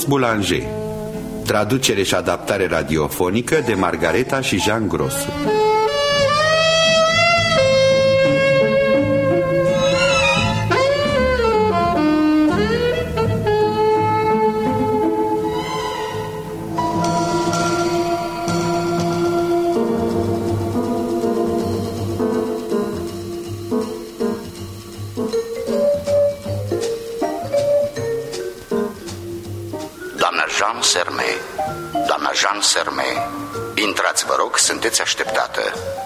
Boulanger. Traducere și adaptare radiofonică de Margareta și Jean Grosu. Doamna Jean Sermet, intrați, vă rog, sunteți așteptată.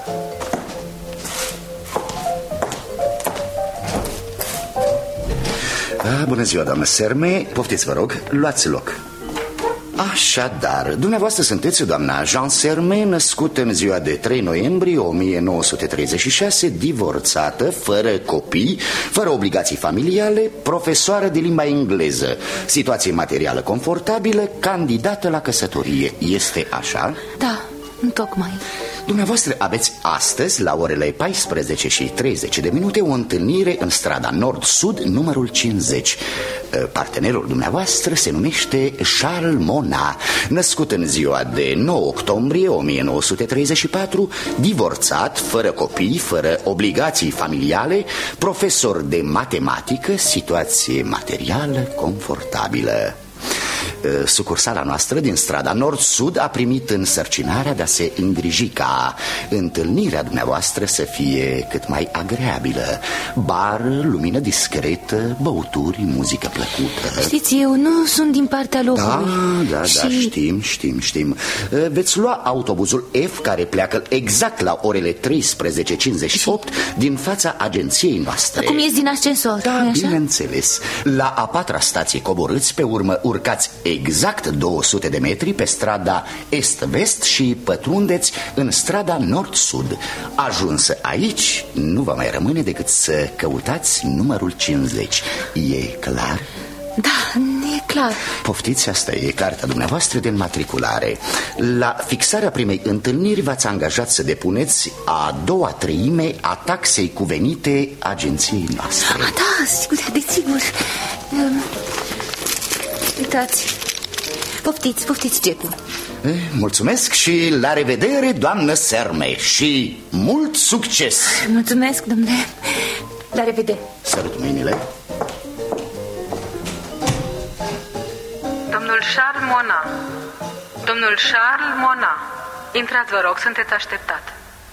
Bună ziua, doamnă Sermet, poftiți, vă rog, luați loc. Așadar, dumneavoastră sunteți doamna Jean Sermet, născută în ziua de 3 noiembrie 1936, divorțată, fără copii, fără obligații familiale, profesoară de limba engleză, situație materială confortabilă, candidată la căsătorie. Este așa? Da, întocmai. Dumneavoastră aveți astăzi, la orele 14:30, o întâlnire în strada Nord-Sud, numărul 50. Partenerul dumneavoastră se numește Charles Monat, născut în ziua de 9 octombrie 1934, divorțat, fără copii, fără obligații familiale, profesor de matematică, situație materială confortabilă. Sucursala noastră din strada Nord-Sud a primit însărcinarea de a se îngriji ca întâlnirea dumneavoastră să fie cât mai agreabilă. Bar, lumină discretă, băuturi, muzică plăcută. Știți, eu nu sunt din partea locului. Da, știm. Veți lua autobuzul F care pleacă exact la orele 13:58 din fața agenției noastre. Acum ies din ascensor. Da, bineînțeles. La a 4-a stație coborâți, pe urmă urcați exact 200 de metri pe strada est-vest și pătrundeți în strada nord-sud. Ajunsă aici, nu vă mai rămâne decât să căutați numărul 50. E clar? Da, e clar. Poftiți, asta e cartea dumneavoastră de înmatriculare. La fixarea primei întâlniri v-ați angajat să depuneți a 2/3 a taxei cuvenite agenției noastre. Da, sigur, desigur. Uitați. Poftiți, Gecu. Mulțumesc și la revedere, doamnă Sermet. Și mult succes. Mulțumesc, domnule. La revedere. Sărut mâinile. Domnul Charles Monat. Domnul Charles Monat. Intrați, vă rog, sunteți așteptat.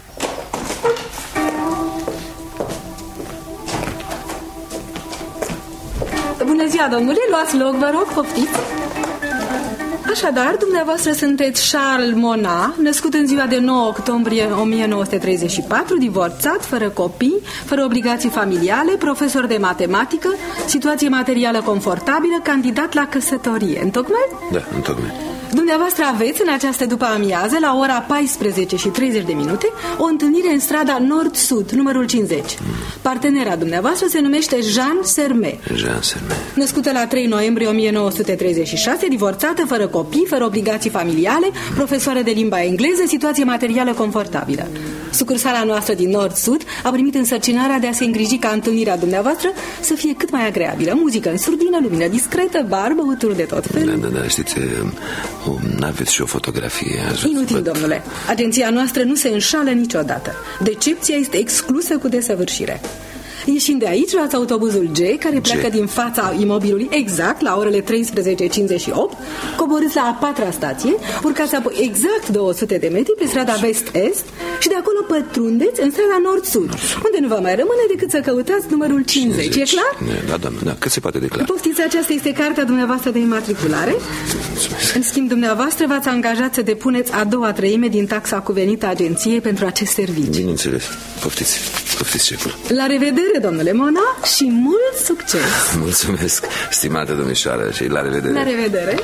Bună ziua, domnule, luați loc, vă rog, poftiți. Așadar, dumneavoastră sunteți Charles Monat, născut în ziua de 9 octombrie 1934, divorțat, fără copii, fără obligații familiale, profesor de matematică, situație materială confortabilă, candidat la căsătorie. Întocmai? Da, întocmai. Dumneavoastră aveți în această după-amiază, la ora 14:30, o întâlnire în strada Nord-Sud, numărul 50. Partenera dumneavoastră se numește Jean Sermet. Jean Sermet. Născută la 3 noiembrie 1936, divorțată, fără copii, fără obligații familiale, profesoară de limba engleză, situație materială confortabilă. Sucursala noastră din Nord-Sud a primit însărcinarea de a se îngriji ca întâlnirea dumneavoastră să fie cât mai agreabilă. Muzică în surdină, lumină discretă, bar, băuturi de tot felul. Da, știți, aveți și o fotografie. Inutil, domnule. Agenția noastră nu se înșală niciodată. Decepția este exclusă cu desăvârșire. Ieșind de aici, luați autobuzul G, care pleacă din fața imobilului exact la orele 13:58, coborâți la a 4-a stație, urcați apoi exact 200 de metri pe strada vest-est și de acolo pătrundeți în strada nord-sud, unde nu vă mai rămâne decât să căutați numărul 50. E clar? Da, doamnă, da, cât se poate de clar. Poftiți, aceasta este cartea dumneavoastră de înmatriculare. În schimb, dumneavoastră v-ați angajat să depuneți a 2/3 din taxa cuvenită agenției pentru acest serviciu. Bineînțeles. Poftiți, șeful. La revedere, domnule Monat, și mult succes. Mulțumesc, stimată domnișoară, și la revedere. La revedere.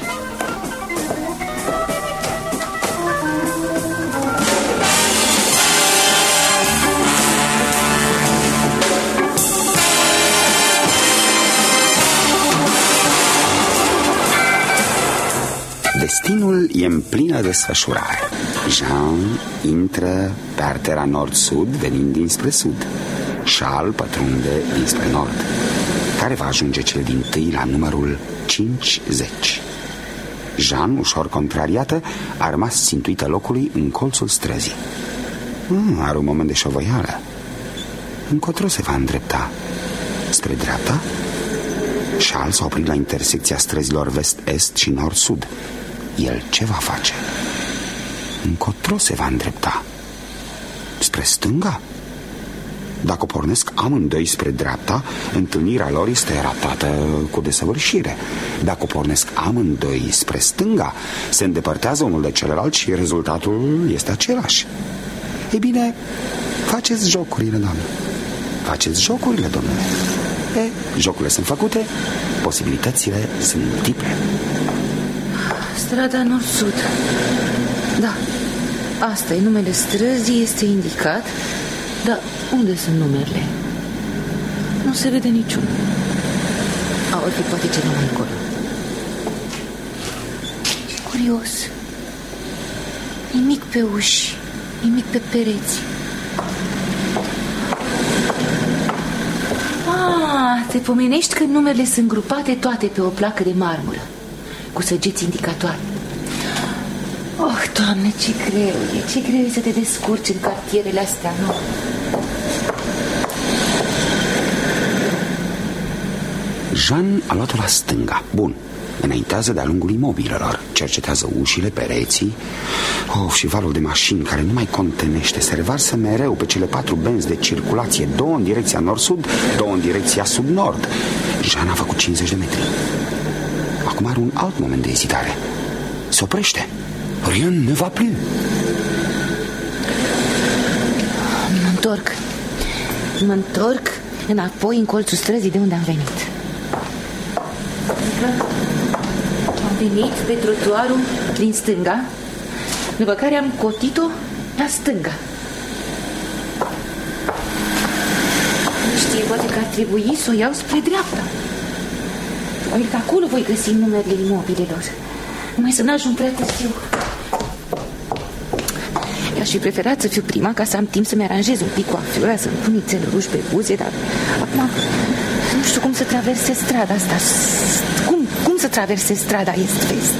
Destinul e în plină desfășurare. Jean intră pe artera nord-sud, venind dinspre sud. Charles pătrunde dinspre nord, care va ajunge cel dintâi la numărul 50. Jean, ușor contrariată, a rămas țintuită locului în colțul străzii. Are un moment de șovăială. Încotro se va îndrepta? Spre dreapta? Charles s-a oprit la intersecția străzilor vest-est și nord-sud. El ce va face? Încotro se va îndrepta? Spre stânga? Dacă o pornesc amândoi spre dreapta, întâlnirea lor este ratată cu desăvârșire. Dacă o pornesc amândoi spre stânga, se îndepărtează unul de celălalt și rezultatul este același. Ei bine, faceți jocurile, doamne. Faceți jocurile, domnule. Jocurile sunt făcute, posibilitățile sunt multiple. Strada nord-sud. Da, asta e numele străzii, este indicat. Dar unde sunt numerele? Nu se vede niciun. Or fi poate ceva mai încolo. Ce curios. Nimic pe uși, nimic pe pereți. Te pomenești că numerele sunt grupate toate pe o placă de marmură, cu săgeți indicatoare. Oh, Doamne, ce greu e să te descurci în cartierele astea, nu? Jean a luat-o la stânga. Bun, înaintează de-a lungul imobilelor, cercetează ușile, pereții. Și valul de mașini care nu mai contenește se revarsă mereu pe cele 4 benzi de circulație, 2 în direcția nord-sud, 2 în direcția sud-nord. Jean a făcut 50 de metri. Acum are un alt moment de ezitare. Se oprește. Rien ne va plus. Mă întorc înapoi în colțul străzii de unde am venit. Am venit pe trotuarul din stânga, după care am cotit-o la stânga. Nu știu, poate că ar trebui să o iau spre dreapta. Probabil că acolo voi găsi numerele imobilelor. Numai să n-ajung prea târziu. Aș fi preferat să fiu prima ca să am timp să-mi aranjez un pic coafura, să-mi pun nițel ruși pe buze, dar acum nu știu cum să traversez strada asta. Cum să traversez strada est-vest?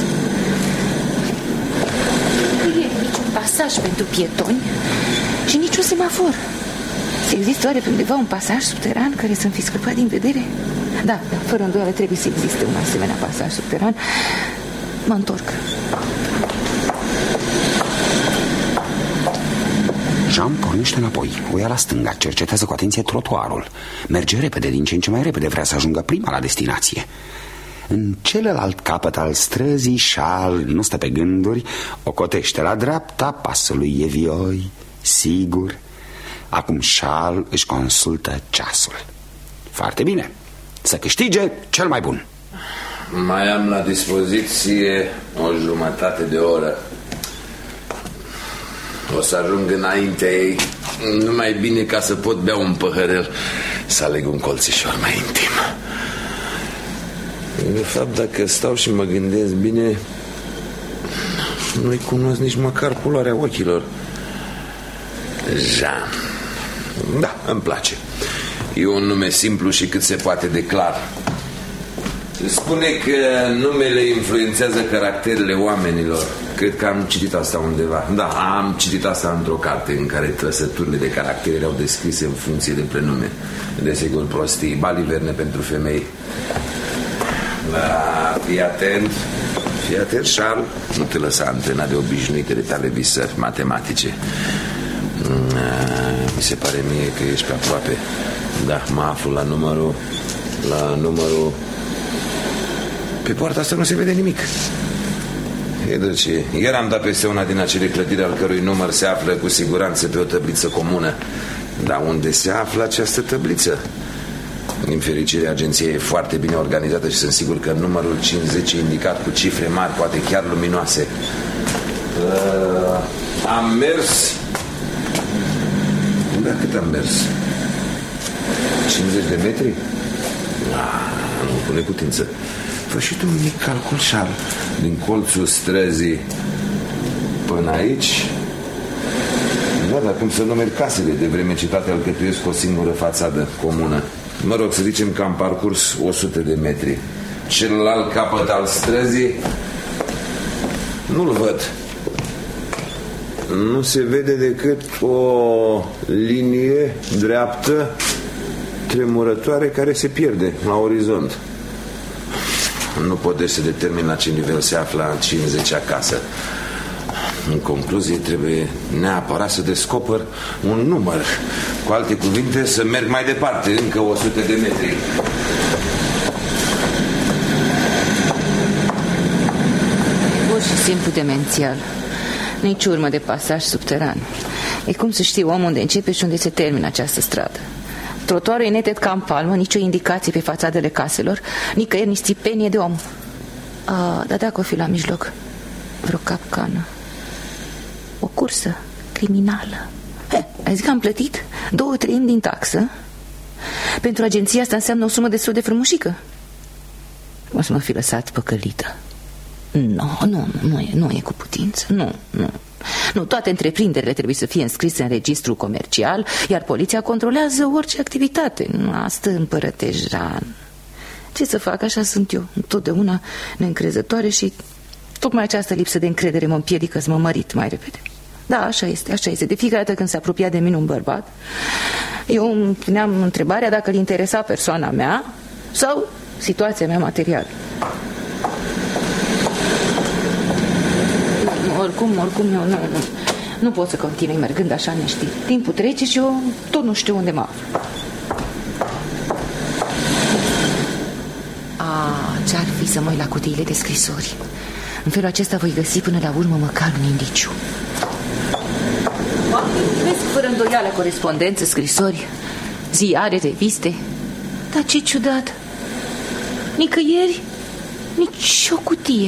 Nu e niciun pasaj pentru pietoni și niciun semafor. Există oare pe undeva un pasaj subteran care să-mi fi scăpat din vedere? Da, fără îndoială trebuie să existe un asemenea pasaj subteran. Mă întorc. Jean pornește înapoi, o ia la stânga, cercetează cu atenție trotuarul. Merge repede, din ce în ce mai repede, vrea să ajungă prima la destinație. În celălalt capăt al străzii, Charles nu stă pe gânduri, o cotește la dreapta, pasul lui e vioi, sigur. Acum Charles își consultă ceasul. Foarte bine, să câștige cel mai bun. Mai am la dispoziție o jumătate de oră. O să ajung înaintea ei, numai bine ca să pot bea un păhărel, să aleg un colțișor mai intim. De fapt, dacă stau și mă gândesc bine, nu-i cunosc nici măcar culoarea ochilor. Jean. Da, îmi place. E un nume simplu și cât se poate de clar. Se spune că numele influențează caracterele oamenilor. Cred că am citit asta undeva. Da, am citit asta într-o carte în care trăsăturile de caracter erau descrise în funcție de prenume. Desigur, prostii, baliverne pentru femei. Da, fii atent, Charles. Nu te lăsa antrenat de obișnuitele tale visări matematice. Mi se pare mie că ești pe aproape. Da, mă aflu la numărul. Pe poarta asta nu se vede nimic. Ieri am dat peste una din acele clădiri al cărui număr se află cu siguranță pe o tabliță comună. Dar unde se află această tabliță? Din fericire, agenția e foarte bine organizată și sunt sigur că numărul 50 e indicat cu cifre mari, poate chiar luminoase. Am mers. Da, cât am mers? 50 de metri? Nu pune putință. Fă și tu un mic calcul, Charles. Din colțul străzii până aici. Da, dar cum să numeri casele, de vreme ce toate alcătuiesc o singură fațadă comună. Mă rog, să zicem că am parcurs 100 de metri. Celălalt capăt al străzii Nu-l văd. Nu se vede decât o linie dreaptă tremurătoare care se pierde la orizont. Nu pot să determin la ce nivel se află 50 acasă. În concluzie, trebuie neapărat să descoper un număr. Cu alte cuvinte, să merg mai departe, încă 100 de metri. Pur și simplu demențial. Nici urmă de pasaj subteran. E cum să știi omul unde începe și unde se termină această stradă. Trotuarul e neted ca în palmă, nicio indicație pe fațadele caselor, nicăieri nici țipenie de om. Dar dacă o fi la mijloc vreo capcană, o cursă criminală. Ai zis că am plătit 2/3 din taxă. Pentru agenția asta înseamnă o sumă destul de frumușică. O să mă fi lăsat păcălită. Nu e cu putință. Nu, toate întreprinderile trebuie să fie înscrise în registru comercial, iar poliția controlează orice activitate. Asta împărătejan. Ce să fac, așa sunt eu, întotdeauna neîncrezătoare și tocmai această lipsă de încredere mă împiedică să mă mărit mai repede. Da, așa este. De fiecare dată când se apropia de mine un bărbat, eu îmi puneam întrebarea dacă îl interesa persoana mea sau situația mea materială. Oricum eu nu pot să continui mergând așa neștiut. Timpul trece și eu tot nu știu unde mă aflu. Ce-ar fi să mă uit la cutiile de scrisori? În felul acesta voi găsi până la urmă măcar un indiciu. Vezi fără îndoială corespondență, scrisori, ziare, reviste. Dar ce ciudat, nicăieri nici o cutie.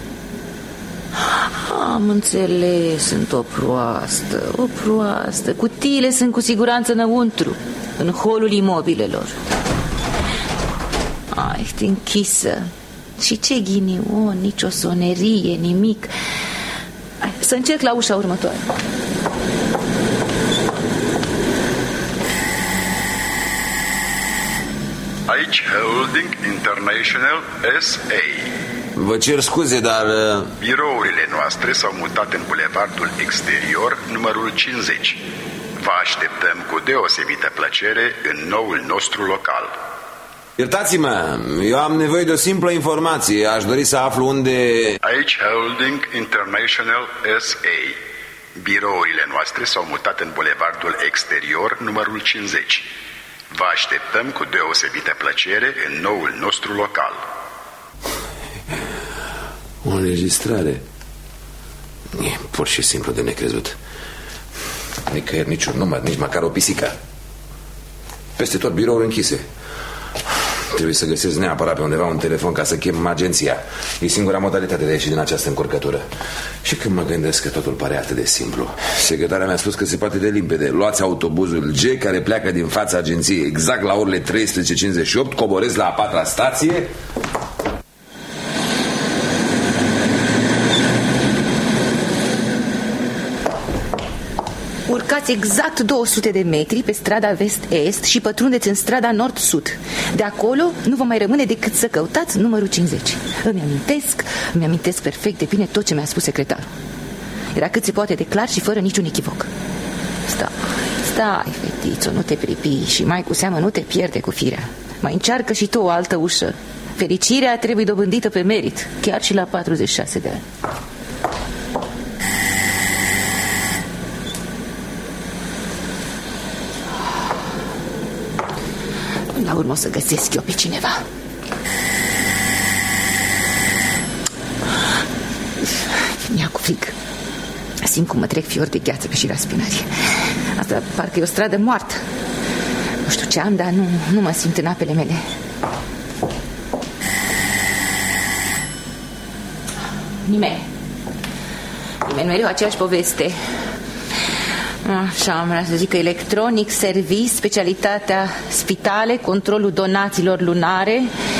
Am înțeles, sunt o proastă. Cutiile sunt cu siguranță înăuntru, în holul imobilelor. Ești închisă. Și ce ghinion, nici o sonerie, nimic. Să încerc la ușa următoare. Aici Holding International S.A. Vă cer scuze, dar... Birourile noastre s-au mutat în bulevardul exterior, numărul 50. Vă așteptăm cu deosebită plăcere în noul nostru local. Iertați-mă, eu am nevoie de o simplă informație. Aș dori să aflu unde... Aici Holding International S.A. Birourile noastre s-au mutat în bulevardul exterior, numărul 50. Vă așteptăm cu deosebită plăcere în noul nostru local. O înregistrare. E pur și simplu de necrezut. Nicăieri niciun număr, nici măcar o pisică. Peste tot birouri închise. Trebuie să găsesc neapărat pe undeva un telefon ca să chem agenția. E singura modalitate de a ieși din această încurcătură. Și când mă gândesc că totul pare atât de simplu. Secretarea mi-a spus că se poate de limpede. Luați autobuzul G care pleacă din fața agenției exact la orele 13:58. Coboresc la a 4-a stație. Urcați exact 200 de metri pe strada vest-est și pătrundeți în strada nord-sud. De acolo nu vă mai rămâne decât să căutați numărul 50. Îmi amintesc perfect de bine tot ce mi-a spus secretarul. Era cât se poate de clar și fără niciun echivoc. Stai, fetițo, nu te pripi și mai cu seamă nu te pierde cu firea. Mai încearcă și tu o altă ușă. Fericirea trebuie dobândită pe merit, chiar și la 46 de ani. La urmă o să găsesc eu pe cineva. Mi-a cu frig. Simt cum mă trec fiori de gheață pe șira spinării. Asta parcă e o stradă moartă. Nu știu ce am, dar nu mă simt în apele mele. Nimeni, mereu aceeași poveste. Așa, am vrea să zic că electronic, service, specialitatea spitale, controlul donațiilor lunare.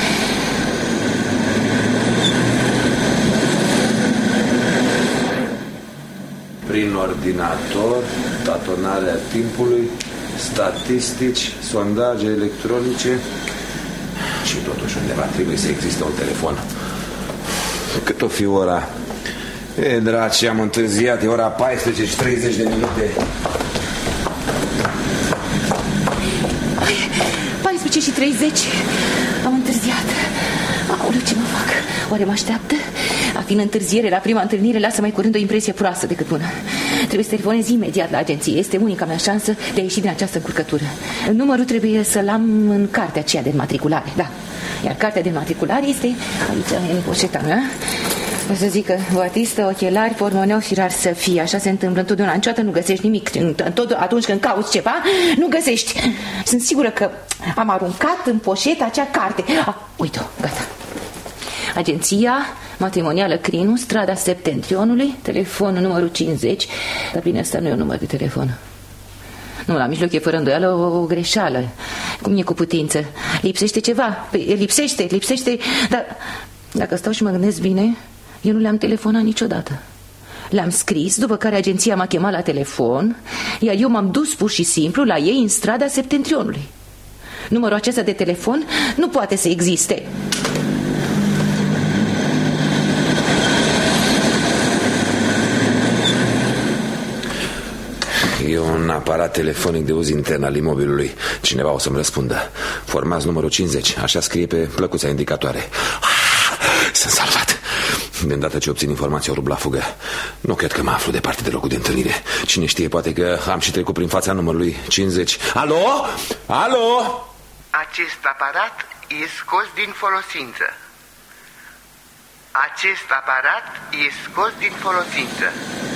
Prin ordinator, tatonarea timpului, statistici, sondaje electronice. Și totuși undeva trebuie să existe un telefon. Cât o fi ora, E, draci, am întârziat, e ora 14 și 30 de minute. 14 și 30. Am întârziat. Aoleu, ce mă fac? Oare mă așteaptă? A fi în întârziere la prima întâlnire lasă mai curând o impresie proastă decât bună. Trebuie să telefonez imediat la agenție. Este unica mea șansă de a ieși din această încurcătură. Numărul trebuie să-l am în cartea aceea de înmatriculare, da. Iar cartea de înmatriculare este aici, în poșeta mea. O să zic că batistă, ochelari, pormoneu și rar să fie. Așa se întâmplă întotdeauna. Niciodată nu găsești nimic. Atunci când cauți ceva, nu găsești. Sunt sigură că am aruncat în poșeta acea carte. Uite-o, gata. Agenția matrimonială Crinu, strada Septentrionului, telefonul numărul 50. Dar bine, asta nu e un număr de telefon. Nu, la mijloc e fără îndoială o greșeală. Cum e cu putință? Lipsește ceva. Lipsește. Dar dacă stau și mă gândesc bine, eu nu le-am telefonat niciodată. Le-am scris, după care agenția m-a chemat la telefon, iar eu m-am dus pur și simplu la ei în strada Septentrionului. Numărul acesta de telefon nu poate să existe. E un aparat telefonic de uz intern al imobilului. Cineva o să-mi răspundă. Formați numărul 50. Așa scrie pe plăcuța indicatoare. Sunt salvat. De îndată ce obțin informația, o rup la fugă. Nu cred că mă aflu departe de locul de întâlnire. Cine știe, poate că am și trecut prin fața numărului 50. Alo? Alo? Acest aparat e scos din folosință. Acest aparat e scos din folosință.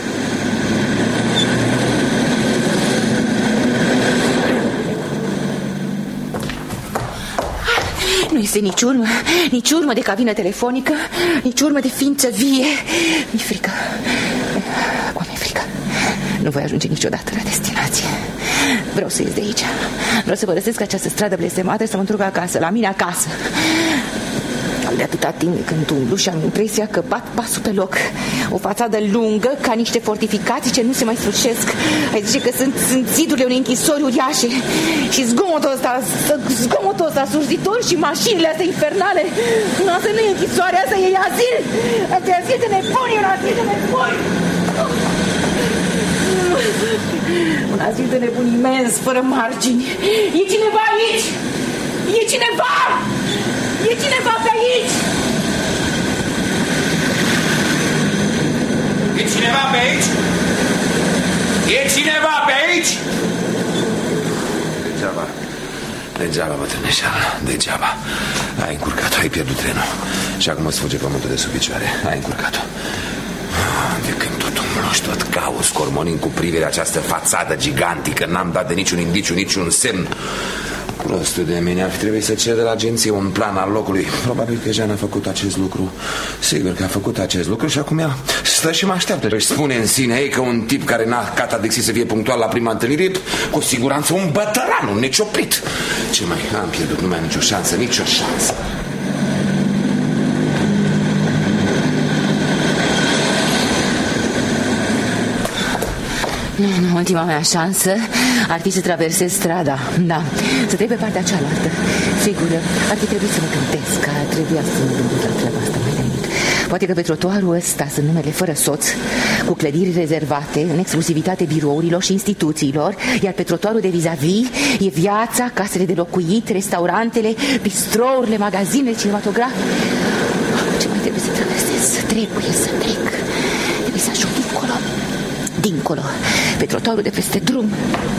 Nu este nici urmă de cabină telefonică, nici urmă de ființă vie. Mi-e frică. Acum mi-e frică. Nu voi ajunge niciodată la destinație. Vreau să ies de aici. Vreau să părăsesc această stradă blestemată și să mă întorc acasă, la mine acasă. Am de atâta timp de când umblu și am impresia că bat pasul pe loc. O fațadă lungă, ca niște fortificații ce nu se mai sfârșesc. Ai zice că sunt zidurile unei închisori uriașe. Și zgomotul ăsta surzitor și mașinile astea infernale. Nu, asta nu e închisoare, asta e azil. Asta e azil de nebuni, un azil de nebuni. Un azil de nebuni imens, fără margini. E cineva aici? E cineva? E cineva pe aici? E cineva pe aici? E cineva pe aici? Degeaba, bătrâneșeală, degeaba. Ai încurcat-o, ai pierdut trenul. Și acum îți fuge pământul de sub picioare. Ai încurcat-o. De când tot umblu și tot cauz, cormonind cu privirea această fațadă gigantică, n-am dat de niciun indiciu, niciun semn. Prostul de mine, ar fi trebuit să cer de la agenție un plan al locului. Probabil că Jean a făcut acest lucru. Sigur că a făcut acest lucru și acum ea stă și mă așteaptă. Își spune în sine ei că un tip care n-a catadexit să fie punctual la prima întâlnire, cu siguranță un bătăran, un necioprit. Ce mai am pierdut? Nu mai am nicio șansă, nicio șansă. Nu, ultima mea șansă ar fi să traversez strada. Da, să trec pe partea cealaltă. Sigur, ar fi trebuit să mă gândesc că trebuia să mă gândesc la treaba asta mai de mult. Poate că pe trotuarul ăsta sunt numele fără soț, cu clădiri rezervate în exclusivitate birourilor și instituțiilor, iar pe trotuarul de vis-a-vis e viața, casele de locuit, restaurantele, bistrourile, magazinele, cinematografe. Ce mai trebuie să traversez? Trebuie să trec. Trebuie să ajung dincolo, pe trotuarul de peste drum.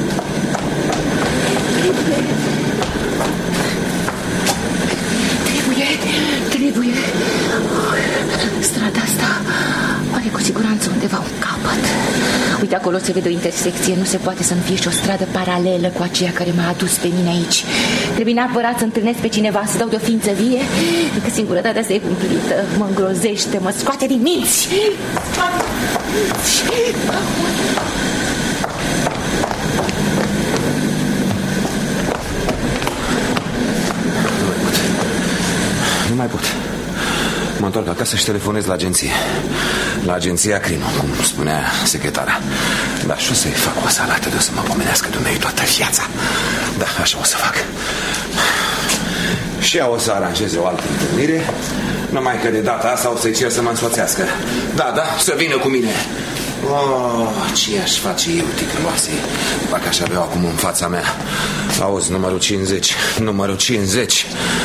Trebuie. Strada asta are cu siguranță undeva un capăt. Uite, acolo se vede o intersecție. Nu se poate să nu fie și o stradă paralelă cu aceea care m-a adus pe mine aici. Trebuie neapărat să întâlnesc pe cineva, să dau de o ființă vie, că singurătatea asta e cumplită. Mă îngrozește, mă scoate din minți. Nu mai pot. Mă întorc acasă și telefonez la agenție. La agenția Crinu, cum spunea secretara. Da, și o să-i fac o salată de o să mă pomenească dumneavoastră toată viața. Da, așa o să fac. Și ea o să aranjeze o altă întâlnire Numai că de data asta o să-i cer să mă însoțească. Da, să vină cu mine. Ce aș face eu, ticăloase, dacă aș avea acum în fața mea? Auzi, numărul 50. Numărul 50.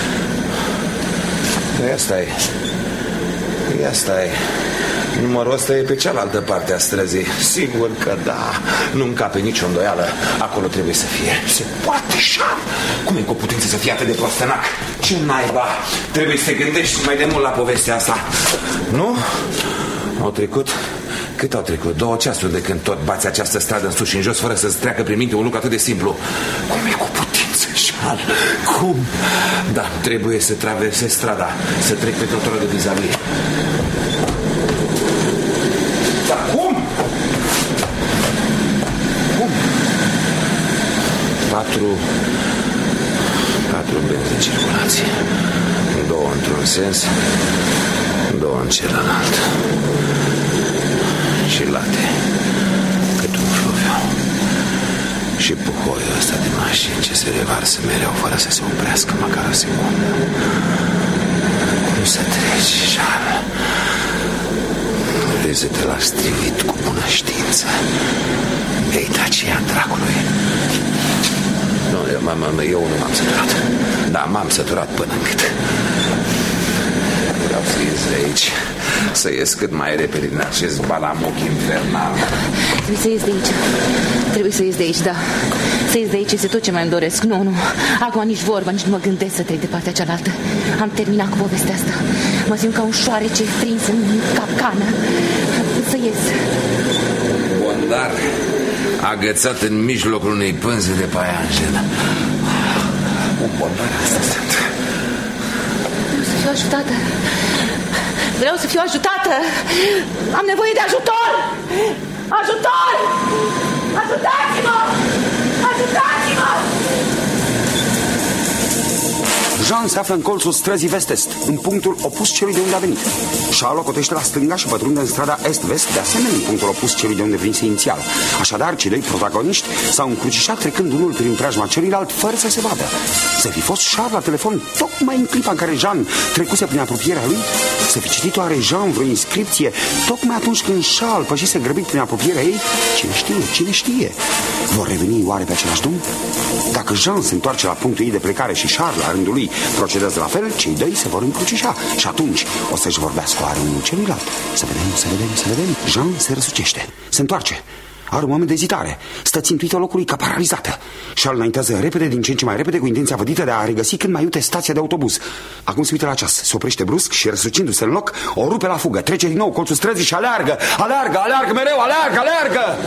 Asta e. Numărul ăsta e pe cealaltă parte a străzii. Sigur că da. Nu încape nicio îndoială. Acolo trebuie să fie. Se poate, Charles. Cum e cu putință să fie atât de prostănac? Ce naiba? Trebuie să te gândești mai de mult la povestea asta. Nu? Au trecut... Cât au trecut? 2 ceasuri de când tot bați această stradă în sus și în jos fără să-ți treacă prin minte un lucru atât de simplu. Cum e cu putință, Charles? Cum? Da, trebuie să traversez strada, să trec pe trotuarul de vis-a-vis. Dar cum? Cum? 4 benzi de circulație. 2 într-un sens, 2 în celălalt. Și late, cât un fluviu. Și puhoiul ăsta de mașini ce se revarsă mereu fără să se oprească măcar o secundă. Cum să treci, Charles? Vrei să te lași strivit cu bună știință? Ei, Dacia dracului. Nu, eu nu m-am săturat. Da, m-am săturat până încât vreau să ies de aici, să ies cât mai repede din acest balamuc infernal. Trebuie să ies de aici, da. Să ies de aici este tot ce mai îmi doresc. Nu, acum nici vorba, nici nu mă gândesc să trec de partea cealaltă. Am terminat cu povestea asta. Mă simt ca un șoarece prins în capcană. Să ies. Bondar agățat în mijlocul unei pânze de paianjen. Un bondar asta sunt. Vreau să fiu ajutată. Am nevoie de ajutor. Ajutați-mă! Jean se află în colțul străzii vest-est, în punctul opus celui de unde a venit. Charles cotește la stânga și pătrunde în strada est-vest, de asemenea în punctul opus celui de unde venise inițial. Așadar, cei 2 protagoniști s-au încrucișat trecând unul prin preajma celuilalt fără să se vadă. Să fi fost Charles la telefon tocmai în clipa în care Jean trecuse prin apropierea lui? Să fi citit oare Jean vreo inscripție tocmai atunci când Charles pășise grăbit prin apropierea ei? Cine știe? Vor reveni oare pe același drum? Dacă Jean se întoarce la punctul ei de plecare și Charles la rândul lui procedează la fel, cei 2 se vor încrucișa și atunci o să-și vorbească oare unul celuilalt. Să vedem. Jean se răsucește, se întoarce. Are un moment de ezitare. Stă țintuită locului ca paralizată. Charles înaintează repede, din ce în ce mai repede, cu intenția vădită de a regăsi cât mai iute stația de autobuz. Acum se uită la ceas, se oprește brusc și, răsucindu-se în loc, o rupe la fugă. Trece din nou colțul străzii și aleargă mereu, aleargă!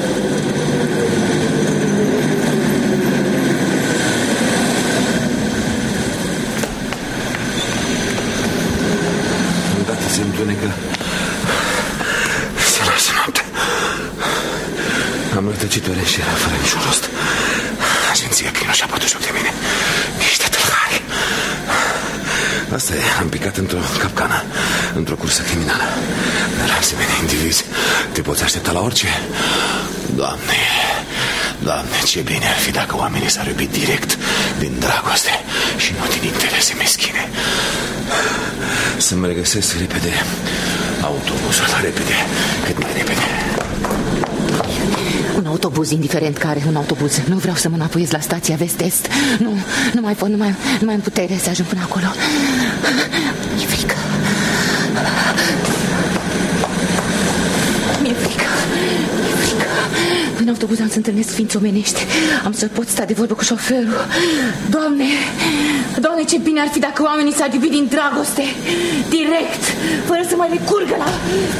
Îndată se întunecă. Se lasă noapte. Am rătăcit ore și era fără niciun rost. Agenția Crino și-a bătut joc de mine. Niște tâlhari. Asta e, am picat într-o capcană, într-o cursă criminală. Dar asemenea indivizi, te poți aștepta la orice? Doamne, ce bine ar fi dacă oamenii s-ar iubi direct, din dragoste și nu din interese meschine. Să-mi regăsesc repede autobuzul, cât mai repede. Un autobuz, indiferent care, un autobuz. Nu vreau să mă înapoiez la stația vest-est. Nu mai pot, nu mai am putere să ajung până acolo. Mi-e frică. În autobuz am să întâlnesc ființe omenești. Am să pot sta de vorbă cu șoferul. Doamne, ce bine ar fi dacă oamenii s-ar iubi din dragoste, direct, fără să mai recurgă la...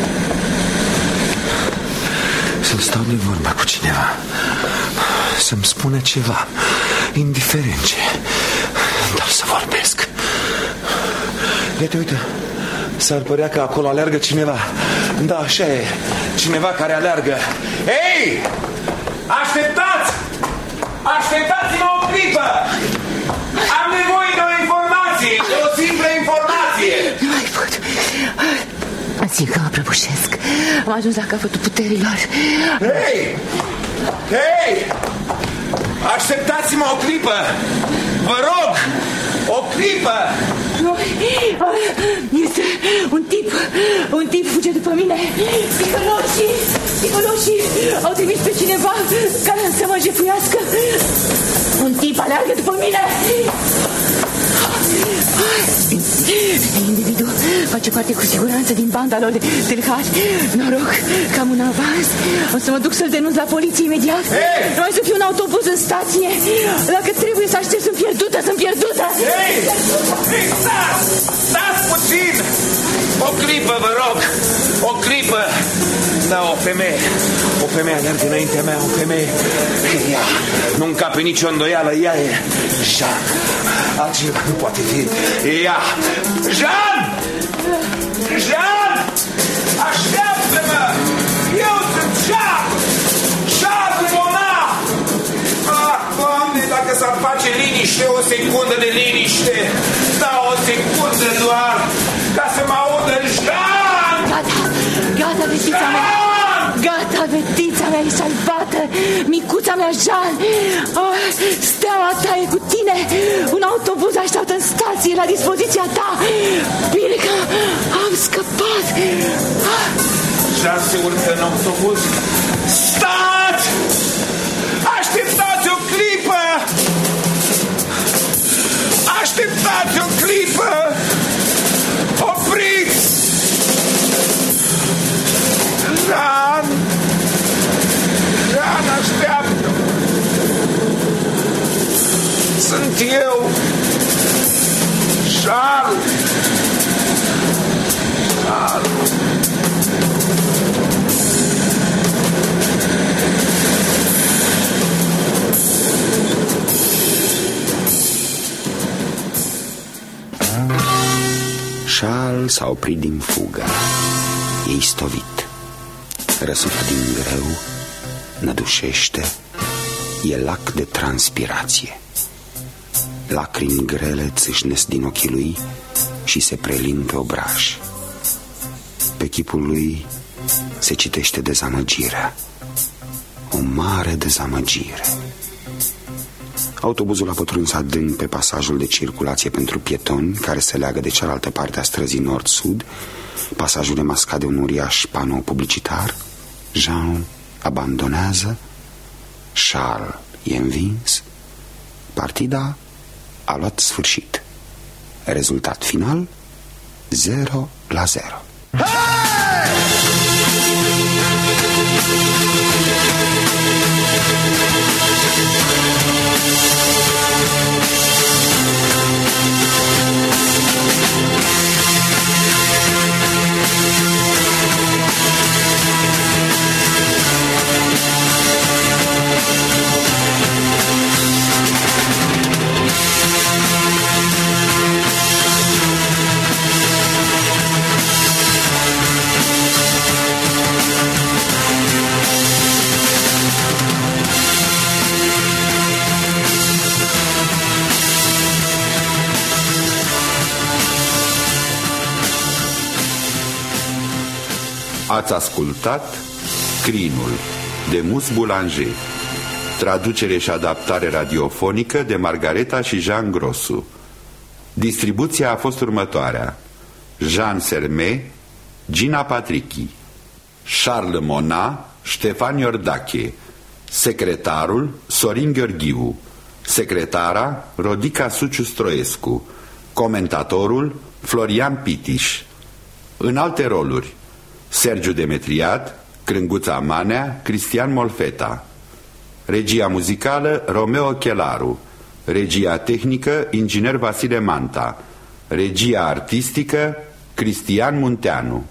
Să stau de vorbă cu cineva, să-mi spună ceva, indiferent ce, dar să vorbesc. Uite, s-ar părea că acolo aleargă cineva. Da, așa e, cineva care aleargă. Ei, așteptați-mă o clipă. Am nevoie de o informație, de o simplă informație. Nu mai pot. Simt că mă prăbușesc. Am ajuns la capătul puterilor. Hei! Așteptați-mă o clipă! Vă rog! O clipă! Este un tip fuge după mine. Ticăloșii au trimis pe cineva care să mă jefuiască. Un tip aleargă după mine. Individul face parte cu siguranță din banda lor de tâlhari. Noroc că am un avans. O să mă duc să-l denunț la poliție imediat. Nu mai să fiu un autobuz în stație. Dacă trebuie să aștept, sunt pierdută. Stați puțin! O clipă, vă rog! O clipă! Da, o femeie alergă înaintea mea, o femeie. Ea, nu încape nicio îndoială, ea e Jean. Altcineva nu poate fi. Ea! Jean! Așteaptă-mă! Eu sunt Jean! Charles Mona! Ah, Doamne, dacă s-ar face liniște, o secundă de liniște. Da, o secundă doar, ca să mă audă Jean! Gata, fetița mea! Gata, fetița mea e salvată. Micuța mea, Jean. Steaua ta e cu tine. Un autobuz așteaptă în stație, la dispoziția ta. Bine că am scăpat. Jean se urcă în autobuz. Stați! Așteptați o clipă! Așteptați o clipă! Opriți! Jean, așteaptă! Sunt eu, Charles. Charles s-a oprit din fugă. E istovit. Răsuflă din greu, nădușește, e lac de transpirație. Lacrimi grele țâșnesc din ochii lui și se prelin pe obraj. Pe chipul lui se citește dezamăgirea, o mare dezamăgire. Autobuzul a pătruns adânc pe pasajul de circulație pentru pietoni care se leagă de cealaltă parte a străzii nord-sud. Pasajul e mascat de un uriaș panou publicitar. Jean abandonează, Charles e învins. Partida a luat sfârșit. Rezultat final 0-0. Ați ascultat Crinul de Mus Boulanger, traducere și adaptare radiofonică de Margareta și Jean Grosu. Distribuția a fost următoarea: Jean Sermet, Gina Patrichi, Charles Mona, Ștefan Iordache, secretarul Sorin Gheorghiu, secretara Rodica Suciu Stroescu, comentatorul Florian Pitiș. În alte roluri: Sergiu Demetriad, Crânguța Manea, Cristian Molfeta. Regia muzicală Romeo Chelaru. Regia tehnică Inginer Vasile Manta. Regia artistică Cristian Munteanu.